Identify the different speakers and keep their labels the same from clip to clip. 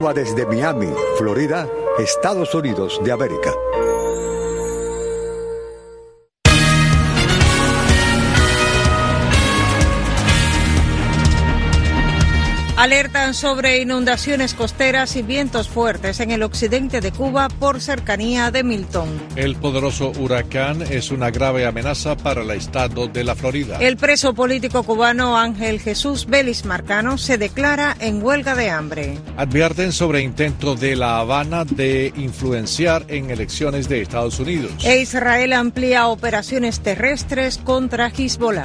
Speaker 1: Desde Miami, Florida, Estados Unidos de América.
Speaker 2: Alertan sobre inundaciones costeras y vientos fuertes en el occidente de Cuba por cercanía de Milton.
Speaker 3: El poderoso huracán es una grave amenaza para el estado de la Florida.
Speaker 2: El preso político cubano Ángel Jesús Vélez Marcano se declara en huelga de hambre.
Speaker 3: Advierten sobre intento de La Habana de influenciar en elecciones de Estados Unidos.
Speaker 2: E Israel amplía operaciones terrestres contra Hezbollah.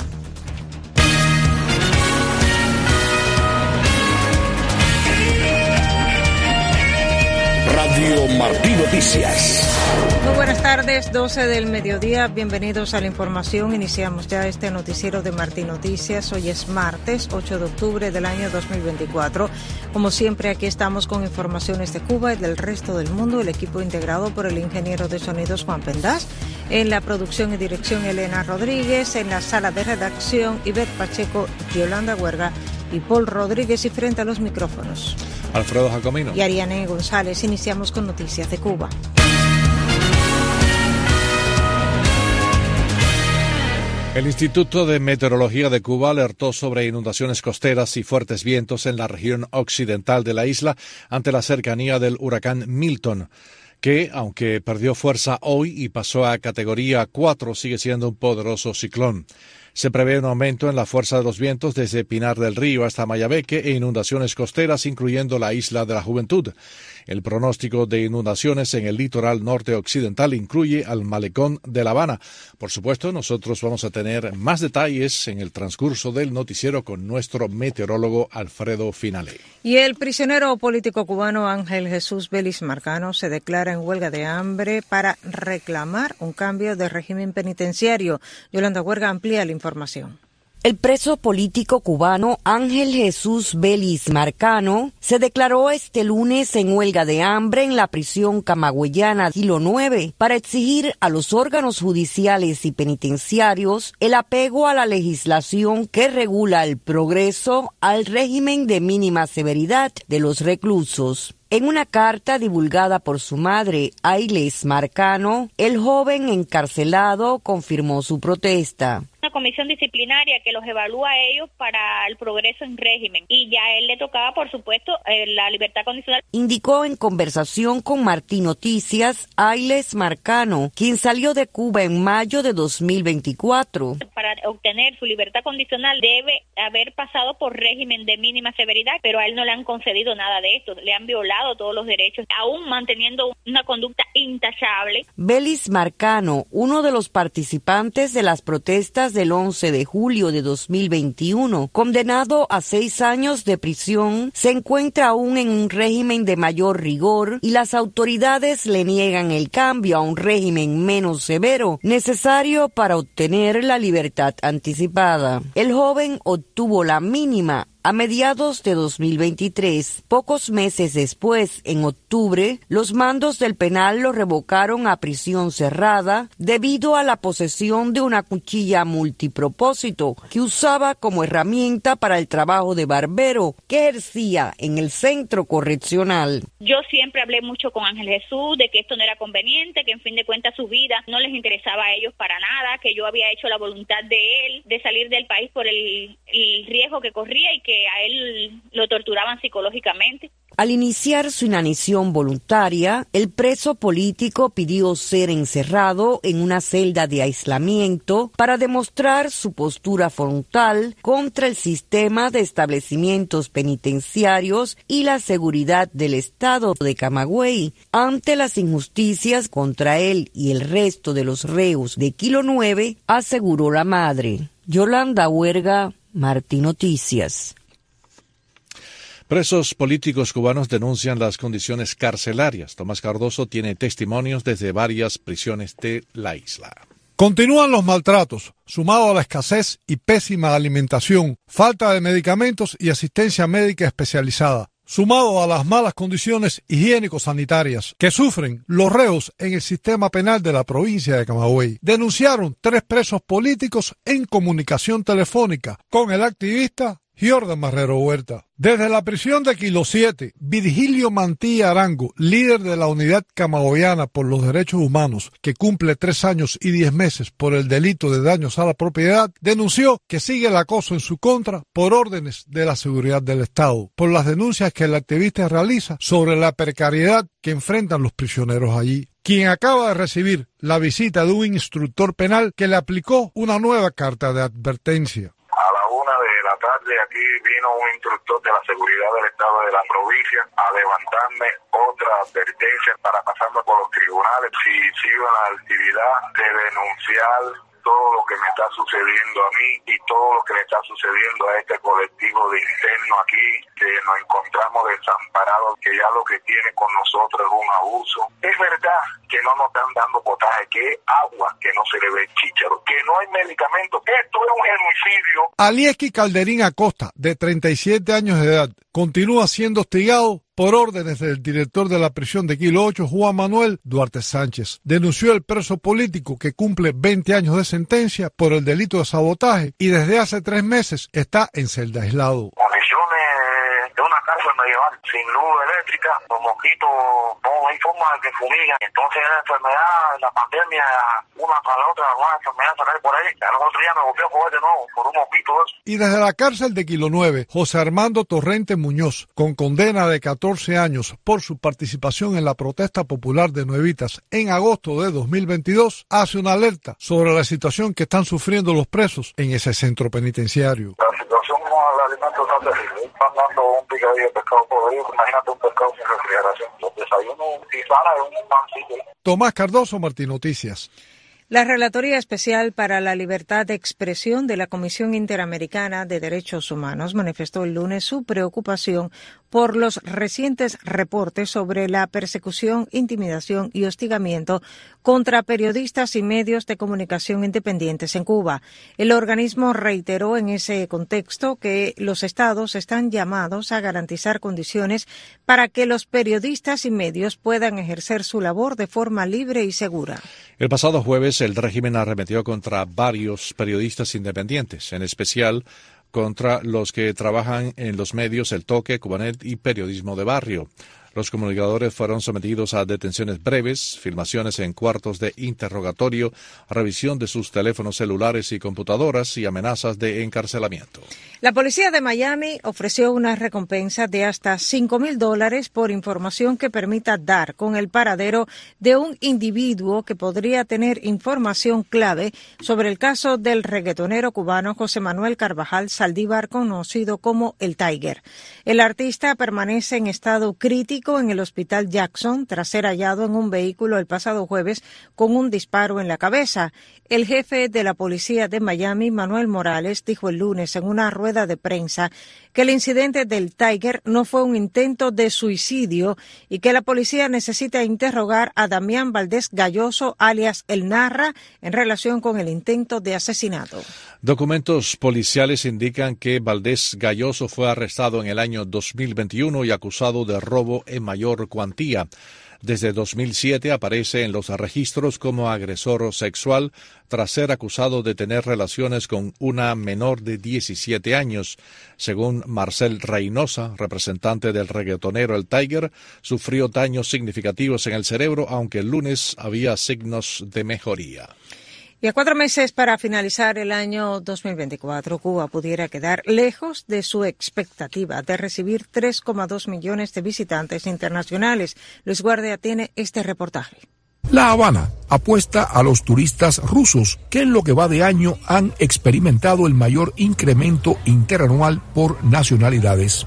Speaker 4: Radio Martí Noticias.
Speaker 2: Muy buenas tardes, 12 del mediodía, bienvenidos a la información. Iniciamos ya este noticiero de Martí Noticias. Hoy es martes, 8 de octubre del año 2024. Como siempre, aquí estamos con informaciones de Cuba y del resto del mundo. El equipo integrado por el ingeniero de sonidos Juan Pendás, en la producción y dirección Elena Rodríguez, en la sala de redacción Ivette Pacheco, Yolanda Huerga y Paul Rodríguez, y frente a los micrófonos
Speaker 3: Alfredo Jacomino
Speaker 2: y Ariane González. Iniciamos con noticias de Cuba.
Speaker 3: El Instituto de Meteorología de Cuba alertó sobre inundaciones costeras y fuertes vientos en la región occidental de la isla ante la cercanía del huracán Milton, que, aunque perdió fuerza hoy y pasó a categoría 4, sigue siendo un poderoso ciclón. Se prevé un aumento en la fuerza de los vientos desde Pinar del Río hasta Mayabeque e inundaciones costeras, incluyendo la Isla de la Juventud. El pronóstico de inundaciones en el litoral norte occidental incluye al malecón de La Habana. Por supuesto, nosotros vamos a tener más detalles en el transcurso del noticiero con nuestro meteorólogo Alfredo Finale.
Speaker 2: Y el prisionero político cubano Ángel Jesús Vélez Marcano se declara en huelga de hambre para reclamar un cambio de régimen penitenciario. Yolanda Huerga amplía la información.
Speaker 5: El preso político cubano Ángel Jesús Vélez Marcano se declaró este lunes en huelga de hambre en la prisión camagüeyana Kilo 9 para exigir a los órganos judiciales y penitenciarios el apego a la legislación que regula el progreso al régimen de mínima severidad de los reclusos. En una carta divulgada por su madre, Ailes Marcano, el joven encarcelado confirmó su protesta.
Speaker 6: Una comisión disciplinaria que los evalúa a ellos para el progreso en régimen, y ya a él le tocaba, por supuesto, la libertad condicional.
Speaker 5: Indicó en conversación con Martí Noticias Ailes Marcano, quien salió de Cuba en mayo de 2024.
Speaker 6: Para obtener su libertad condicional debe haber pasado por régimen de mínima severidad, pero a él no le han concedido nada de esto, le han violado todos los derechos, aún manteniendo una conducta intachable.
Speaker 5: Vélez Marcano, uno de los participantes de las protestas del 11 de julio de 2021, condenado a 6 años de prisión, se encuentra aún en un régimen de mayor rigor y las autoridades le niegan el cambio a un régimen menos severo, necesario para obtener la libertad anticipada. El joven obtuvo la mínima a mediados de 2023. Pocos meses después, en octubre, los mandos del penal lo revocaron a prisión cerrada debido a la posesión de una cuchilla multipropósito que usaba como herramienta para el trabajo de barbero que ejercía en el centro correccional.
Speaker 6: Yo siempre hablé mucho con Ángel Jesús de que esto no era conveniente, que en fin de cuentas su vida no les interesaba a ellos para nada, que yo había hecho la voluntad de él de salir del país por el riesgo que corría y que a él lo torturaban psicológicamente.
Speaker 5: Al iniciar su inanición voluntaria, el preso político pidió ser encerrado en una celda de aislamiento para demostrar su postura frontal contra el sistema de establecimientos penitenciarios y la seguridad del estado de Camagüey ante las injusticias contra él y el resto de los reos de Kilo 9, aseguró la madre. Yolanda Huerga, Martí Noticias.
Speaker 3: Presos políticos cubanos denuncian las condiciones carcelarias. Tomás Cardoso tiene testimonios desde varias prisiones de la isla.
Speaker 7: Continúan los maltratos, sumado a la escasez y pésima alimentación, falta de medicamentos y asistencia médica especializada, sumado a las malas condiciones higiénico-sanitarias que sufren los reos en el sistema penal de la provincia de Camagüey. Denunciaron 3 presos políticos en comunicación telefónica con el activista Jordan Marrero Huerta. Desde la prisión de Kilo 7, Virgilio Mantilla Arango, líder de la Unidad Camagüeyana por los Derechos Humanos, que cumple 3 años y 10 meses por el delito de daños a la propiedad, denunció que sigue el acoso en su contra por órdenes de la seguridad del Estado, por las denuncias que el activista realiza sobre la precariedad que enfrentan los prisioneros allí, quien acaba de recibir la visita de un instructor penal que le aplicó una nueva carta de advertencia.
Speaker 8: A la 1 de la tarde aquí vino un instructor de la seguridad del Estado de la provincia a levantarme otra advertencia para pasarme por los tribunales si sigo en la actividad de denunciar todo lo que me está sucediendo a mí y todo lo que le está sucediendo a este colectivo de interno aquí, que nos encontramos desamparados, que ya lo que tiene con nosotros es un abuso. Es verdad que no nos están dando potaje, que es agua, que no se le ve chícharo, que no hay medicamentos, que esto es un genocidio.
Speaker 7: Alieski Calderín Acosta, de 37 años de edad, continúa siendo hostigado por órdenes del director de la prisión de Kilo 8, Juan Manuel Duarte Sánchez. Denunció el preso político que cumple 20 años de sentencia por el delito de sabotaje y desde hace 3 meses está en celda aislado.
Speaker 8: Condiciones de una cárcel medieval, sin luz eléctrica, los mosquitos no hay forma de que fumigan. Entonces la enfermedad, la pandemia, una tras la otra, una enfermedad salir por ahí. Al otro día me golpeó por de nuevo, por un mosquito eso.
Speaker 7: Y desde la cárcel de Kilo 9, José Armando Torrente Muñoz, con condena de 14 años por su participación en la protesta popular de Nuevitas en agosto de 2022, hace una alerta sobre la situación que están sufriendo los presos en ese centro penitenciario.
Speaker 8: La situación con el alimento está terrible. Están dando un picadillo de pescado podrido. Imagínate un pescado sin refrigeración. Los desayunos y sana es un pancito.
Speaker 7: Tomás Cardoso, Martín Noticias.
Speaker 2: La Relatoría Especial para la Libertad de Expresión de la Comisión Interamericana de Derechos Humanos manifestó el lunes su preocupación por los recientes reportes sobre la persecución, intimidación y hostigamiento contra periodistas y medios de comunicación independientes en Cuba. El organismo reiteró en ese contexto que los estados están llamados a garantizar condiciones para que los periodistas y medios puedan ejercer su labor de forma libre y segura.
Speaker 3: El pasado jueves, el régimen arremetió contra varios periodistas independientes, en especial contra los que trabajan en los medios El Toque, Cubanet y Periodismo de Barrio. Los comunicadores fueron sometidos a detenciones breves, filmaciones en cuartos de interrogatorio, revisión de sus teléfonos celulares y computadoras y amenazas de encarcelamiento.
Speaker 2: La policía de Miami ofreció una recompensa de hasta $5,000 por información que permita dar con el paradero de un individuo que podría tener información clave sobre el caso del reggaetonero cubano José Manuel Carvajal Saldívar, conocido como el Tiger. El artista permanece en estado crítico en el hospital Jackson tras ser hallado en un vehículo el pasado jueves con un disparo en la cabeza. El jefe de la policía de Miami, Manuel Morales, dijo el lunes en una rueda de prensa que el incidente del Tiger no fue un intento de suicidio y que la policía necesita interrogar a Damián Valdés Galloso, alias El Narra, en relación con el intento de asesinato.
Speaker 3: Documentos policiales indican que Valdés Galloso fue arrestado en el año 2021 y acusado de robo en mayor cuantía. Desde 2007 aparece en los registros como agresor sexual tras ser acusado de tener relaciones con una menor de 17 años. Según Marcel Reynosa, representante del reggaetonero El Tiger, sufrió daños significativos en el cerebro, aunque el lunes había signos de mejoría.
Speaker 2: Y a 4 meses para finalizar el año 2024, Cuba pudiera quedar lejos de su expectativa de recibir 3,2 millones de visitantes internacionales. Luis Guardia tiene este reportaje.
Speaker 9: La Habana apuesta a los turistas rusos, que en lo que va de año han experimentado el mayor incremento interanual por nacionalidades.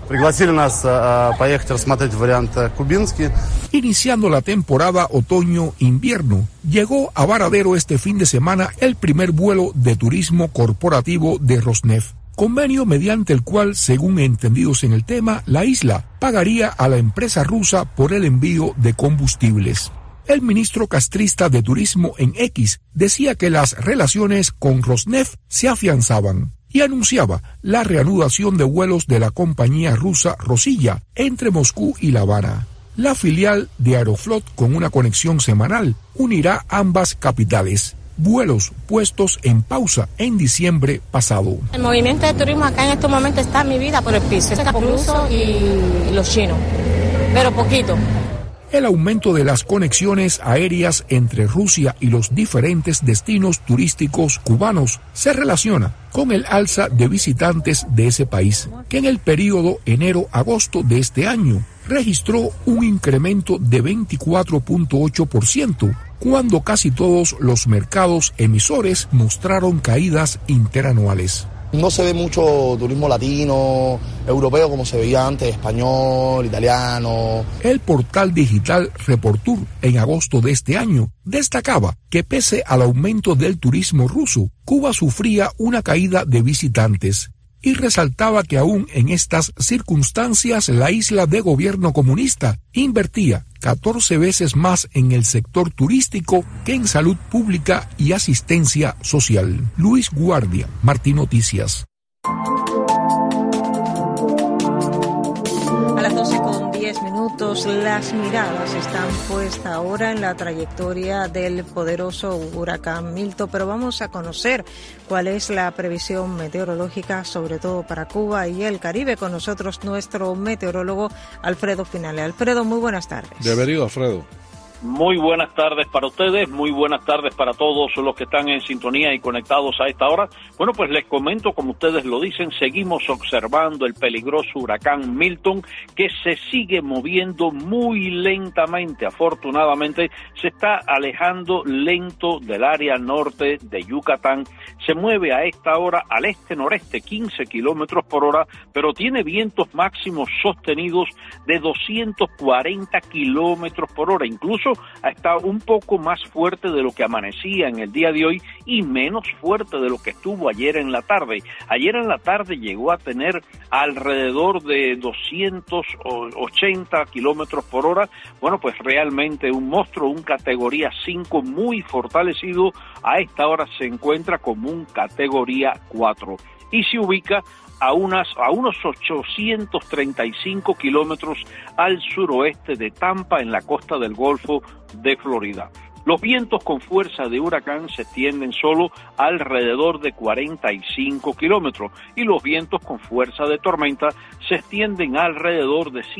Speaker 9: Iniciando la temporada otoño-invierno, llegó a Varadero este fin de semana el primer vuelo de turismo corporativo de Rosneft. Convenio mediante el cual, según entendidos en el tema, la isla pagaría a la empresa rusa por el envío de combustibles. El ministro castrista de Turismo en X decía que las relaciones con Rosneft se afianzaban y anunciaba la reanudación de vuelos de la compañía rusa Rosilla entre Moscú y La Habana. La filial de Aeroflot, con una conexión semanal, unirá ambas capitales. vuelos puestos en pausa en diciembre pasado.
Speaker 10: El movimiento de turismo acá en estos momentos está en mi vida por el piso, Capoluso y los chinos, pero poquito.
Speaker 9: El aumento de las conexiones aéreas entre Rusia y los diferentes destinos turísticos cubanos se relaciona con el alza de visitantes de ese país, que en el periodo enero-agosto de este año registró un incremento de 24.8%, cuando casi todos los mercados emisores mostraron caídas interanuales.
Speaker 11: No se ve mucho turismo latino, europeo como se veía antes, español, italiano.
Speaker 9: El portal digital Reportur en agosto de este año destacaba que pese al aumento del turismo ruso, Cuba sufría una caída de visitantes y resaltaba que aún en estas circunstancias la isla de gobierno comunista invertía 14 veces más en el sector turístico que en salud pública y asistencia social. Luis Guardia, Martín Noticias.
Speaker 2: A las 12:10, las miradas están puestas ahora en la trayectoria del poderoso huracán Milton, pero vamos a conocer cuál es la previsión meteorológica, sobre todo para Cuba y el Caribe. Con nosotros nuestro meteorólogo Alfredo Finale. Alfredo, muy buenas tardes.
Speaker 3: Bienvenido, Alfredo.
Speaker 12: Muy buenas tardes para ustedes, muy buenas tardes para todos los que están en sintonía y conectados a esta hora. Bueno, pues les comento, como ustedes lo dicen, seguimos observando el peligroso huracán Milton, que se sigue moviendo muy lentamente. Afortunadamente, se está alejando lento del área norte de Yucatán. Se mueve a esta hora al este-noreste, 15 kilómetros por hora, pero tiene vientos máximos sostenidos de 240 kilómetros por hora. Incluso está un poco más fuerte de lo que amanecía en el día de hoy y menos fuerte de lo que estuvo ayer en la tarde. Ayer en la tarde llegó a tener alrededor de 280 kilómetros por hora. Bueno, pues realmente un monstruo, un categoría 5 muy fortalecido. A esta hora se encuentra como un categoría 4 y se ubica a unos 835 kilómetros al suroeste de Tampa, en la costa del Golfo de Florida. Los vientos con fuerza de huracán se extienden solo alrededor de 45 kilómetros y los vientos con fuerza de tormenta se extienden alrededor de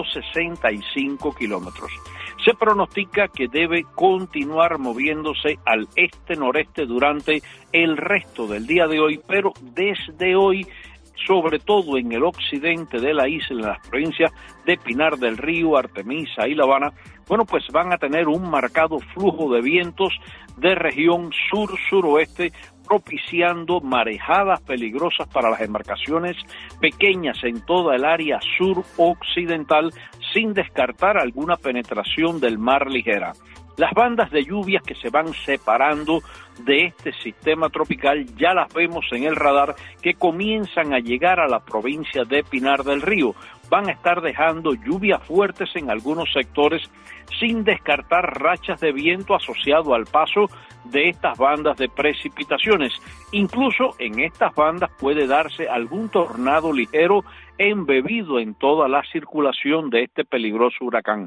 Speaker 12: 165 kilómetros. Se pronostica que debe continuar moviéndose al este-noreste durante el resto del día de hoy, pero desde hoy, sobre todo en el occidente de la isla, en las provincias de Pinar del Río, Artemisa y La Habana, bueno, pues van a tener un marcado flujo de vientos de región sur-suroeste, propiciando marejadas peligrosas para las embarcaciones pequeñas en toda el área sur-occidental, sin descartar alguna penetración del mar ligera. Las bandas de lluvias que se van separando de este sistema tropical ya las vemos en el radar, que comienzan a llegar a la provincia de Pinar del Río. Van a estar dejando lluvias fuertes en algunos sectores, sin descartar rachas de viento asociado al paso de estas bandas de precipitaciones. Incluso en estas bandas puede darse algún tornado ligero embebido en toda la circulación de este peligroso huracán.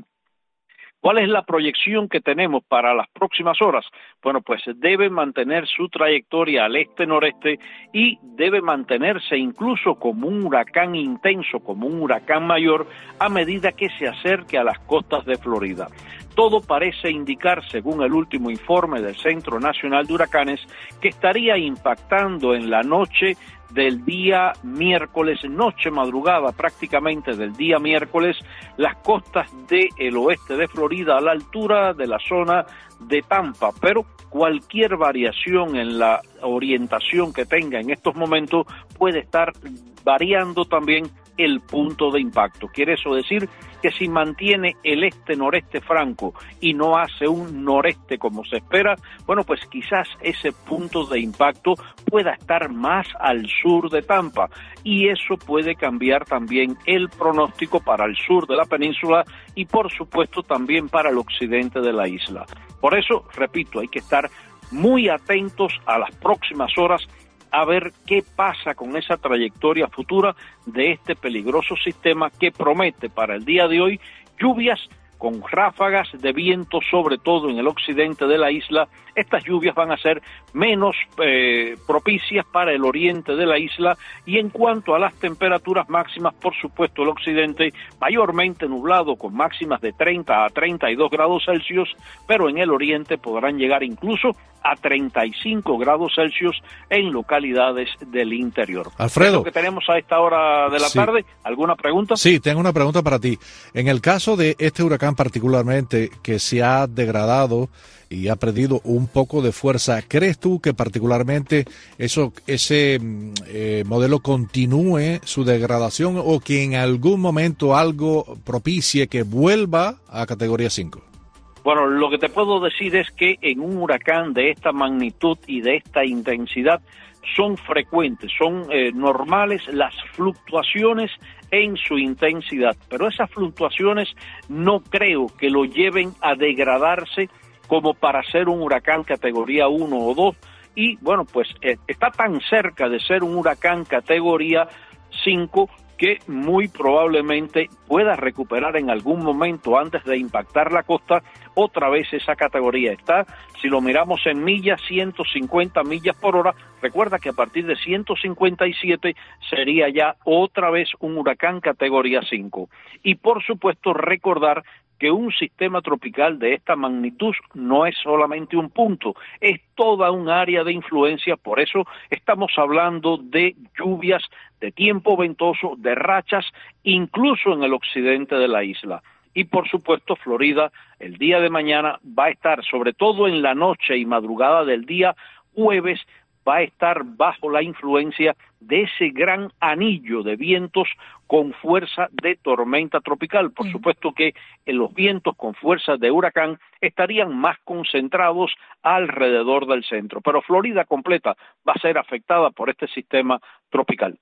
Speaker 12: ¿Cuál es la proyección que tenemos para las próximas horas? Bueno, pues debe mantener su trayectoria al este-noreste y debe mantenerse incluso como un huracán intenso, como un huracán mayor, a medida que se acerque a las costas de Florida. Todo parece indicar, según el último informe del Centro Nacional de Huracanes, que estaría impactando en la noche del día miércoles, noche madrugada prácticamente del día miércoles, las costas del oeste de Florida a la altura de la zona de Tampa, pero cualquier variación en la orientación que tenga en estos momentos puede estar variando también el punto de impacto. Quiere eso decir que si mantiene el este-noreste franco y no hace un noreste como se espera, bueno, pues quizás ese punto de impacto pueda estar más al sur de Tampa, y eso puede cambiar también el pronóstico para el sur de la península y por supuesto también para el occidente de la isla. Por eso, repito, hay que estar muy atentos a las próximas horas a ver qué pasa con esa trayectoria futura de este peligroso sistema que promete para el día de hoy lluvias con ráfagas de viento, sobre todo en el occidente de la isla. Estas lluvias van a ser menos propicias para el oriente de la isla, y en cuanto a las temperaturas máximas, por supuesto el occidente mayormente nublado con máximas de 30 a 32 grados Celsius, pero en el oriente podrán llegar incluso a 35 grados Celsius en localidades del interior.
Speaker 3: Alfredo,
Speaker 12: ¿Es lo que tenemos a esta hora de la tarde? ¿Alguna pregunta?
Speaker 3: Sí, tengo una pregunta para ti. En el caso de este huracán particularmente, que se ha degradado y ha perdido un poco de fuerza, ¿crees tú que particularmente ese modelo continúe su degradación o que en algún momento algo propicie que vuelva a categoría 5?
Speaker 12: Bueno, lo que te puedo decir es que en un huracán de esta magnitud y de esta intensidad son frecuentes, son normales las fluctuaciones en su intensidad, pero esas fluctuaciones no creo que lo lleven a degradarse como para ser un huracán categoría 1 o 2, y bueno, pues está tan cerca de ser un huracán categoría 5 que muy probablemente pueda recuperar en algún momento antes de impactar la costa otra vez esa categoría. Está, si lo miramos en millas, 150 millas por hora. Recuerda que a partir de 157 sería ya otra vez un huracán categoría 5. Y por supuesto recordar que un sistema tropical de esta magnitud no es solamente un punto, es toda un área de influencia. Por eso estamos hablando de lluvias, de tiempo ventoso, de rachas, incluso en el occidente de la isla. Y por supuesto Florida el día de mañana va a estar, sobre todo en la noche y madrugada del día jueves, va a estar bajo la influencia de ese gran anillo de vientos con fuerza de tormenta tropical. Por supuesto que los vientos con fuerza de huracán estarían más concentrados alrededor del centro, pero Florida completa va a ser afectada por este sistema tropical.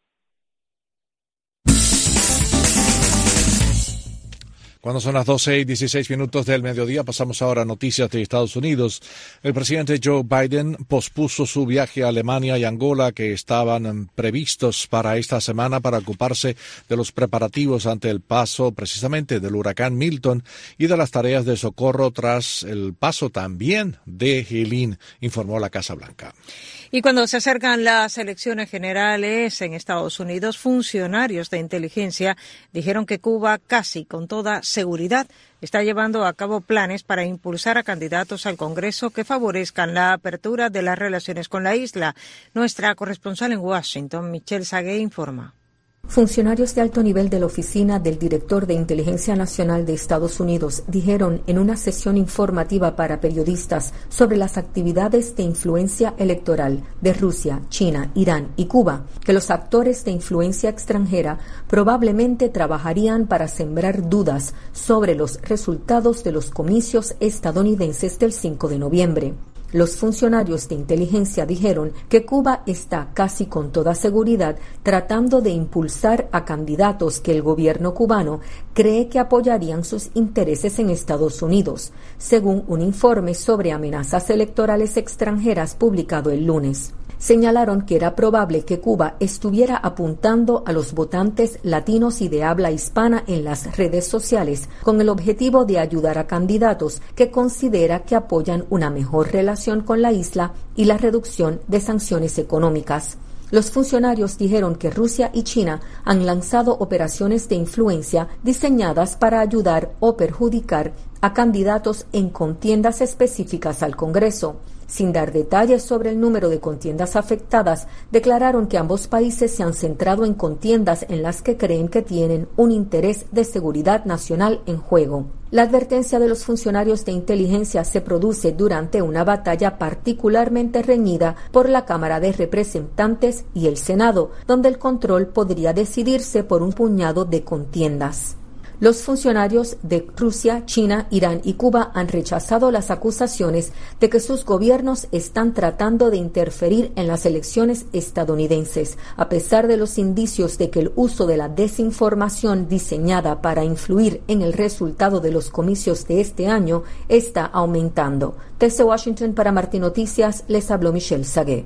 Speaker 3: Cuando son las 12:16 del mediodía, pasamos ahora a noticias de Estados Unidos. El presidente Joe Biden pospuso su viaje a Alemania y Angola, que estaban previstos para esta semana, para ocuparse de los preparativos ante el paso precisamente del huracán Milton y de las tareas de socorro tras el paso también de Helene, informó la Casa Blanca.
Speaker 2: Y cuando se acercan las elecciones generales en Estados Unidos, funcionarios de inteligencia dijeron que Cuba casi con toda seguridad está llevando a cabo planes para impulsar a candidatos al Congreso que favorezcan la apertura de las relaciones con la isla. Nuestra corresponsal en Washington, Michelle Sagué, informa.
Speaker 13: Funcionarios de alto nivel de la Oficina del Director de Inteligencia Nacional de Estados Unidos dijeron en una sesión informativa para periodistas sobre las actividades de influencia electoral de Rusia, China, Irán y Cuba que los actores de influencia extranjera probablemente trabajarían para sembrar dudas sobre los resultados de los comicios estadounidenses del 5 de noviembre. Los funcionarios de inteligencia dijeron que Cuba está casi con toda seguridad tratando de impulsar a candidatos que el gobierno cubano cree que apoyarían sus intereses en Estados Unidos, según un informe sobre amenazas electorales extranjeras publicado el lunes. Señalaron que era probable que Cuba estuviera apuntando a los votantes latinos y de habla hispana en las redes sociales con el objetivo de ayudar a candidatos que considera que apoyan una mejor relación con la isla y la reducción de sanciones económicas. Los funcionarios dijeron que Rusia y China han lanzado operaciones de influencia diseñadas para ayudar o perjudicar a candidatos en contiendas específicas al Congreso. Sin dar detalles sobre el número de contiendas afectadas, declararon que ambos países se han centrado en contiendas en las que creen que tienen un interés de seguridad nacional en juego. La advertencia de los funcionarios de inteligencia se produce durante una batalla particularmente reñida por la Cámara de Representantes y el Senado, donde el control podría decidirse por un puñado de contiendas. Los funcionarios de Rusia, China, Irán y Cuba han rechazado las acusaciones de que sus gobiernos están tratando de interferir en las elecciones estadounidenses, a pesar de los indicios de que el uso de la desinformación diseñada para influir en el resultado de los comicios de este año está aumentando. Desde Washington para Martín Noticias, les habló Michelle Sagué.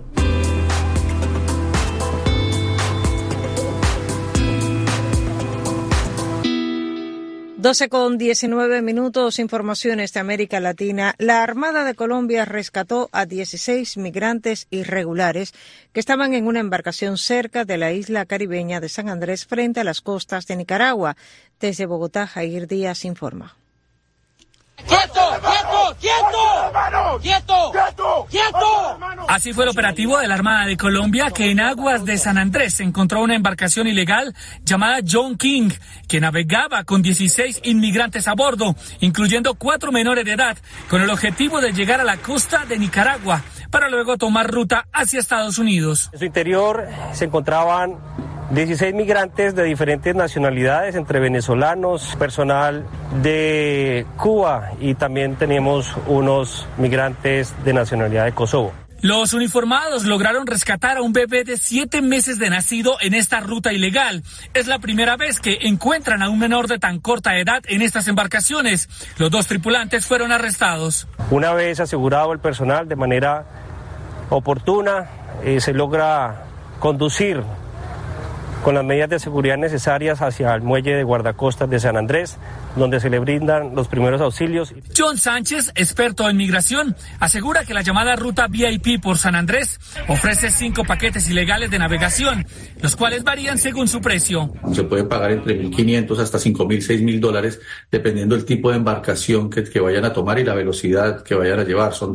Speaker 2: 12:19, informaciones de América Latina. La Armada de Colombia rescató a 16 migrantes irregulares que estaban en una embarcación cerca de la isla caribeña de San Andrés frente a las costas de Nicaragua. Desde Bogotá, Jair Díaz informa.
Speaker 14: ¡Quieto! ¡Quieto! ¡Quieto! ¡Quieto! ¡Quieto! ¡Quieto! Así fue el operativo de la Armada de Colombia, que en aguas de San Andrés encontró una embarcación ilegal llamada John King, que navegaba con 16 inmigrantes a bordo, incluyendo 4 menores de edad, con el objetivo de llegar a la costa de Nicaragua, para luego tomar ruta hacia Estados Unidos.
Speaker 15: En su interior se encontraban 16 migrantes de diferentes nacionalidades, entre venezolanos, personal de Cuba, y también tenemos unos migrantes de nacionalidad de Kosovo.
Speaker 14: Los uniformados lograron rescatar a un bebé de 7 meses de nacido en esta ruta ilegal. Es la primera vez que encuentran a un menor de tan corta edad en estas embarcaciones. Los 2 tripulantes fueron arrestados.
Speaker 15: Una vez asegurado el personal de manera oportuna, se logra conducir con las medidas de seguridad necesarias hacia el muelle de guardacostas de San Andrés, donde se le brindan los primeros auxilios.
Speaker 14: John Sánchez, experto en migración, asegura que la llamada ruta VIP por San Andrés ofrece 5 paquetes ilegales de navegación, los cuales varían según su precio.
Speaker 16: Se puede pagar entre $1,500 hasta $5,000, $6,000, dependiendo del tipo de embarcación que vayan a tomar y la velocidad que vayan a llevar. Son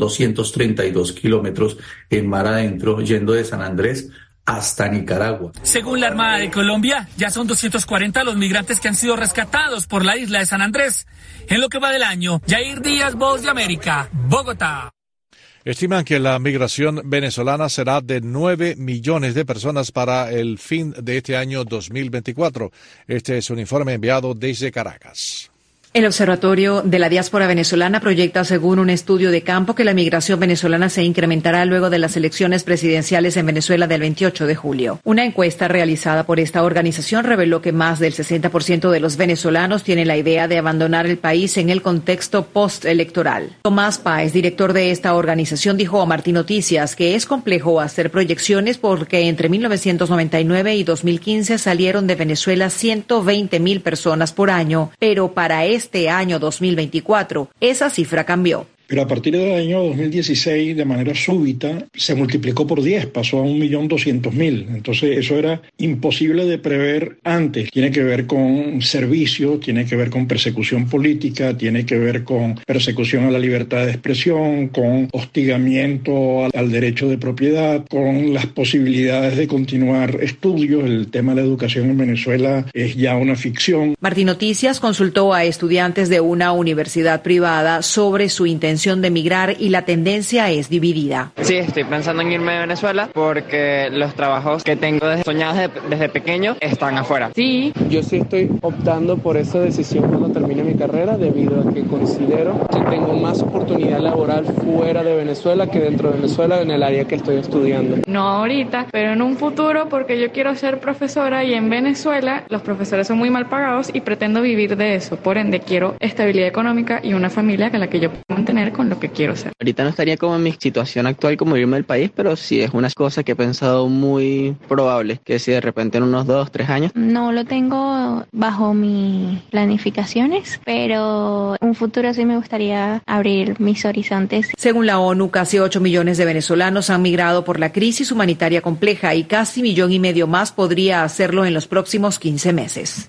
Speaker 16: 232 kilómetros en mar adentro, yendo de San Andrés hasta Nicaragua.
Speaker 14: Según la Armada de Colombia, ya son 240 los migrantes que han sido rescatados por la isla de San Andrés en lo que va del año. Jair Díaz, Voz de América, Bogotá.
Speaker 3: Estiman que la migración venezolana será de 9 millones de personas para el fin de este año 2024. Este es un informe enviado desde Caracas.
Speaker 17: El Observatorio de la Diáspora Venezolana proyecta, según un estudio de campo, que la migración venezolana se incrementará luego de las elecciones presidenciales en Venezuela del 28 de julio. Una encuesta realizada por esta organización reveló que más del 60% de los venezolanos tienen la idea de abandonar el país en el contexto postelectoral. Tomás Páez, director de esta organización, dijo a Martín Noticias que es complejo hacer proyecciones porque entre 1999 y 2015 salieron de Venezuela 120,000 personas por año, pero para este año 2024, esa cifra cambió.
Speaker 18: Pero a partir del año 2016, de manera súbita, se multiplicó por 10, pasó a 1.200.000. Entonces, eso era imposible de prever antes. Tiene que ver con servicios, tiene que ver con persecución política, tiene que ver con persecución a la libertad de expresión, con hostigamiento al derecho de propiedad, con las posibilidades de continuar estudios. El tema de la educación en Venezuela es ya una ficción.
Speaker 17: Martín Noticias consultó a estudiantes de una universidad privada sobre su intención de emigrar y la tendencia es dividida.
Speaker 19: Sí, estoy pensando en irme de Venezuela porque los trabajos que tengo soñados desde pequeño están afuera.
Speaker 20: Sí. Yo sí estoy optando por esa decisión cuando termine mi carrera, debido a que considero que tengo más oportunidad laboral fuera de Venezuela que dentro de Venezuela en el área que estoy estudiando.
Speaker 21: No ahorita, pero en un futuro, porque yo quiero ser profesora y en Venezuela los profesores son muy mal pagados y pretendo vivir de eso. Por ende, quiero estabilidad económica y una familia con la que yo pueda mantener con lo que quiero ser.
Speaker 19: Ahorita no estaría como en mi situación actual como irme del país, pero sí es una cosa que he pensado muy probable, que si de repente en unos 2-3 años.
Speaker 22: No lo tengo bajo mis planificaciones, pero en un futuro sí me gustaría abrir mis horizontes.
Speaker 17: Según la ONU, casi 8 millones de venezolanos han migrado por la crisis humanitaria compleja y casi 1,5 millones más podría hacerlo en los próximos 15 meses.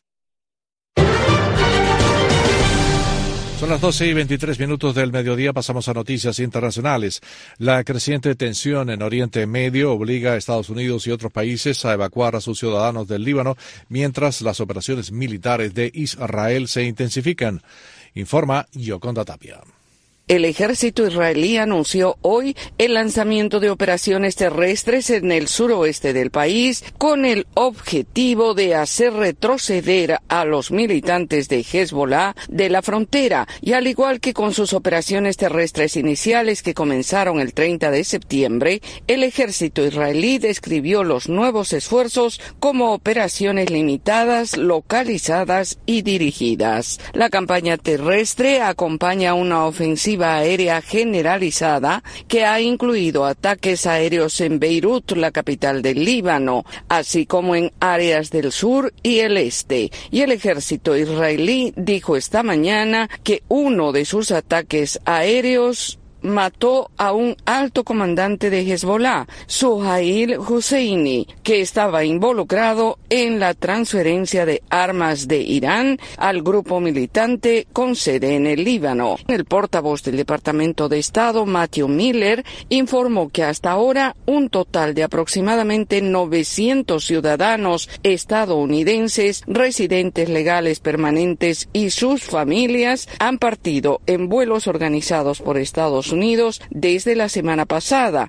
Speaker 3: Son las 12:23 del mediodía, pasamos a noticias internacionales. La creciente tensión en Oriente Medio obliga a Estados Unidos y otros países a evacuar a sus ciudadanos del Líbano, mientras las operaciones militares de Israel se intensifican. Informa Yoconda Tapia.
Speaker 23: El ejército israelí anunció hoy el lanzamiento de operaciones terrestres en el suroeste del país con el objetivo de hacer retroceder a los militantes de Hezbollah de la frontera, y al igual que con sus operaciones terrestres iniciales que comenzaron el 30 de septiembre, el ejército israelí describió los nuevos esfuerzos como operaciones limitadas, localizadas y dirigidas. La campaña terrestre acompaña una ofensiva ofensiva aérea generalizada que ha incluido ataques aéreos en Beirut, la capital del Líbano, así como en áreas del sur y el este. Y el ejército israelí dijo esta mañana que uno de sus ataques aéreos mató a un alto comandante de Hezbollah, Suhail Husseini, que estaba involucrado en la transferencia de armas de Irán al grupo militante con sede en el Líbano. El portavoz del Departamento de Estado, Matthew Miller, informó que hasta ahora un total de aproximadamente 900 ciudadanos estadounidenses, residentes legales permanentes y sus familias han partido en vuelos organizados por Estados Unidos desde la semana pasada.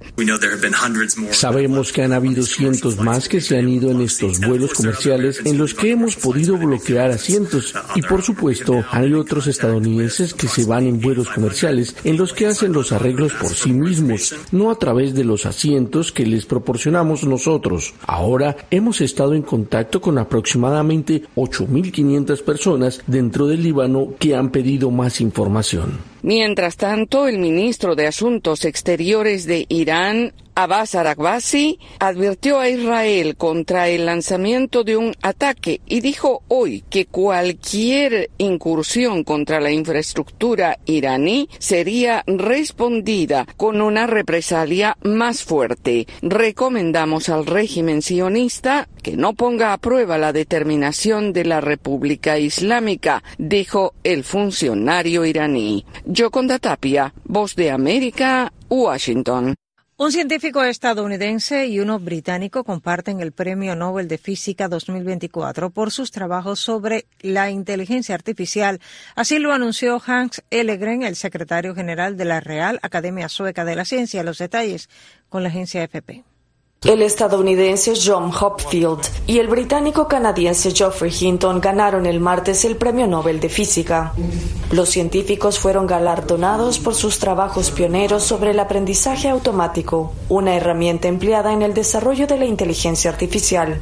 Speaker 1: Sabemos que han habido cientos más que se han ido en estos vuelos comerciales en los que hemos podido bloquear asientos y por supuesto hay otros estadounidenses que se van en vuelos comerciales en los que hacen los arreglos por sí mismos, no a través de los asientos que les proporcionamos nosotros. Ahora hemos estado en contacto con aproximadamente 8.500 personas dentro del Líbano que han pedido más información.
Speaker 23: Mientras tanto, el ministro de Asuntos Exteriores de Irán, Abbas Araghchi, advirtió a Israel contra el lanzamiento de un ataque y dijo hoy que cualquier incursión contra la infraestructura iraní sería respondida con una represalia más fuerte. Recomendamos al régimen sionista que no ponga a prueba la determinación de la República Islámica, dijo el funcionario iraní. Yoconda Tapia, Voz de América, Washington.
Speaker 2: Un científico estadounidense y uno británico comparten el Premio Nobel de Física 2024 por sus trabajos sobre la inteligencia artificial. Así lo anunció Hans Ellegren, el secretario general de la Real Academia Sueca de la Ciencia. Los detalles con la agencia AFP.
Speaker 4: El estadounidense John Hopfield y el británico-canadiense Geoffrey Hinton ganaron el martes el Premio Nobel de Física. Los científicos fueron galardonados por sus trabajos pioneros sobre el aprendizaje automático, una herramienta empleada en el desarrollo de la inteligencia artificial.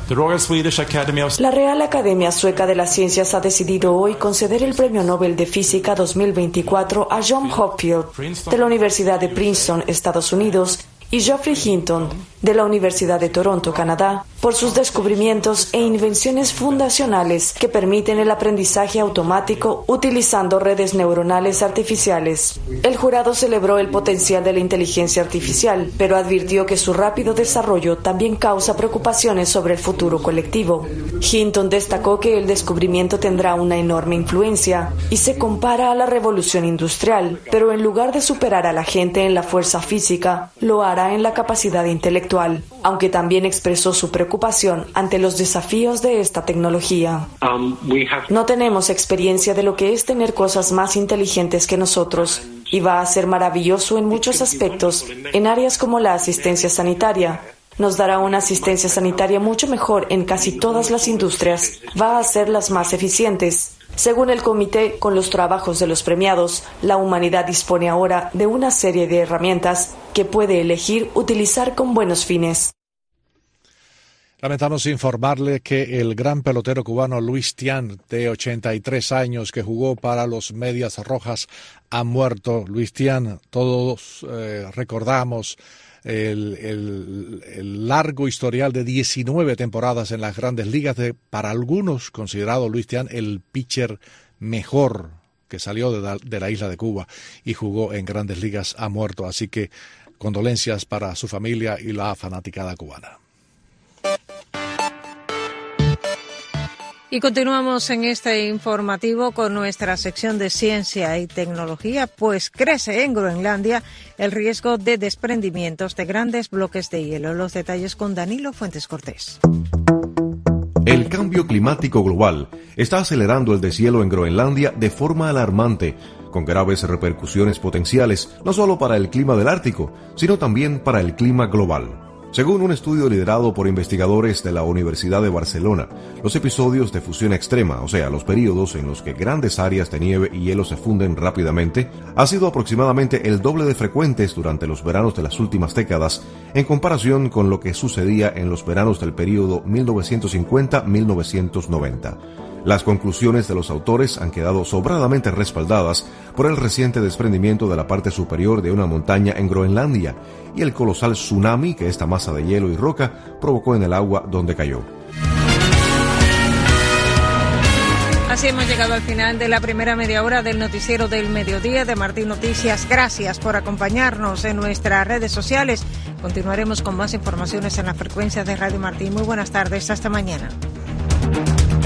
Speaker 4: La Real Academia Sueca de las Ciencias ha decidido hoy conceder el Premio Nobel de Física 2024 a John Hopfield, de la Universidad de Princeton, Estados Unidos, y Geoffrey Hinton, de la Universidad de Toronto, Canadá, por sus descubrimientos e invenciones fundacionales que permiten el aprendizaje automático utilizando redes neuronales artificiales. El jurado celebró el potencial de la inteligencia artificial, pero advirtió que su rápido desarrollo también causa preocupaciones sobre el futuro colectivo. Hinton destacó que el descubrimiento tendrá una enorme influencia y se compara a la revolución industrial, pero en lugar de superar a la gente en la fuerza física, lo hará en la capacidad intelectual, aunque también expresó su preocupación ante los desafíos de esta tecnología. No tenemos experiencia de lo que es tener cosas más inteligentes que nosotros, y va a ser maravilloso en muchos aspectos, en áreas como la asistencia sanitaria. Nos dará una asistencia sanitaria mucho mejor en casi todas las industrias. Va a ser las más eficientes. Según el comité, con los trabajos de los premiados, la humanidad dispone ahora de una serie de herramientas que puede elegir utilizar con buenos fines.
Speaker 3: Lamentamos informarle que el gran pelotero cubano Luis Tiant, de 83 años, que jugó para los Medias Rojas, ha muerto. Luis Tiant, todos recordamos el largo historial de 19 temporadas en las Grandes Ligas, para algunos considerado Luis Tiant el pitcher mejor que salió de la isla de Cuba y jugó en Grandes Ligas. Ha muerto, así que condolencias para su familia y la fanaticada cubana.
Speaker 2: Y continuamos en este informativo con nuestra sección de ciencia y tecnología, pues crece en Groenlandia el riesgo de desprendimientos de grandes bloques de hielo. Los detalles con Danilo Fuentes Cortés.
Speaker 6: El cambio climático global está acelerando el deshielo en Groenlandia de forma alarmante, con graves repercusiones potenciales no solo para el clima del Ártico, sino también para el clima global. Según un estudio liderado por investigadores de la Universidad de Barcelona, los episodios de fusión extrema, o sea, los períodos en los que grandes áreas de nieve y hielo se funden rápidamente, han sido aproximadamente el doble de frecuentes durante los veranos de las últimas décadas, en comparación con lo que sucedía en los veranos del período 1950-1990. Las conclusiones de los autores han quedado sobradamente respaldadas por el reciente desprendimiento de la parte superior de una montaña en Groenlandia y el colosal tsunami que esta masa de hielo y roca provocó en el agua donde cayó.
Speaker 2: Así hemos llegado al final de la primera media hora del noticiero del mediodía de Martín Noticias. Gracias por acompañarnos en nuestras redes sociales. Continuaremos con más informaciones en las frecuencias de Radio Martín. Muy buenas tardes, hasta mañana.